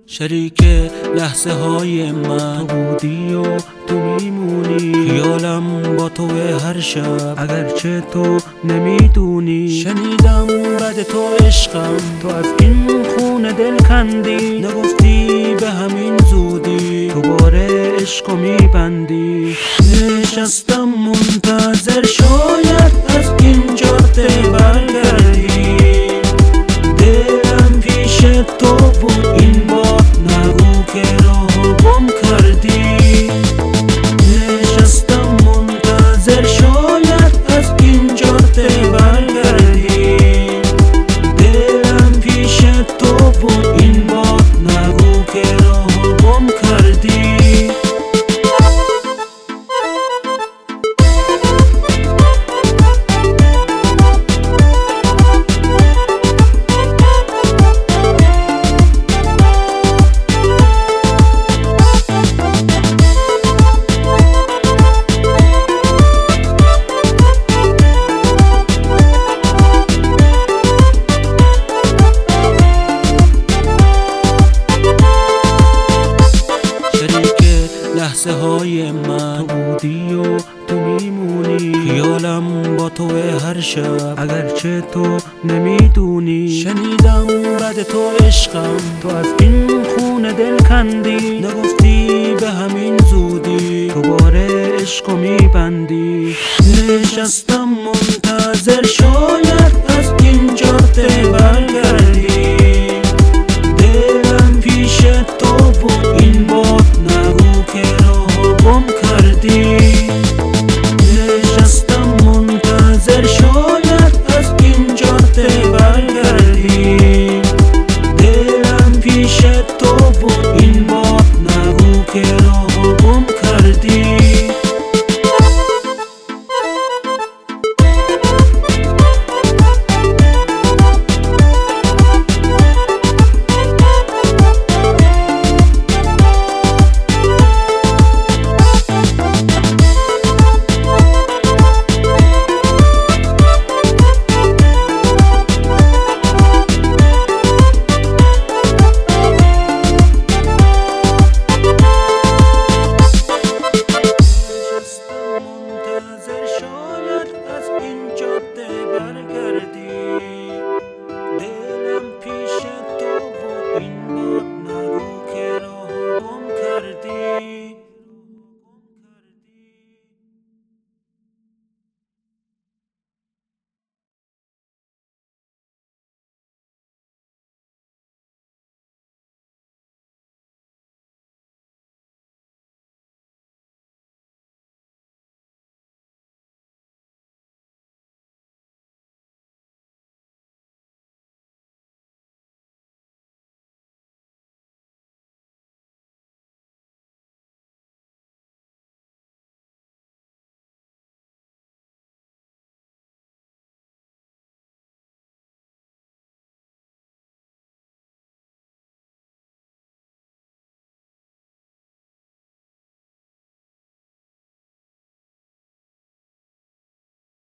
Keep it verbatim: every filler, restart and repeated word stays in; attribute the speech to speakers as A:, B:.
A: شریک لحظه های من تو بودی و تو میمونی، خیالم با تو هر شب اگرچه تو نمیدونی. شنیدم بعد تو عشقم، تو از این خونه دل کندی، نگفتی به همین زودی تو باره عشقو میبندی. نشستم منتظر شاید از این جاده برگردی، دلم پیش تو بود این بار، نگو که راهو گم کردی. نشستم منتظر شاید از این جاده برگردی، دلم پیش تو بود این بار، نگو که راهو گم کردی. لحظه های من تو بودی و تو میمونی، خیالم با تو هر شب اگرچه تو نمیدونی. شنیدم بعد تو عشقم، تو از این خونه دل کندی، نگفتی به همین زودی تو باره عشقو میبندی. نشستم منتظر شاید از این جاده برگردی، دلم پیش تو بود این بار، نگو که راهو گم کردی. نشستم منتظر شاید از این جاده برگردی، دلم پیش تو بود این بار، نگو که راهو گم کردی. شاید از این جاده برگردی، دلم پیش تو بود این بار.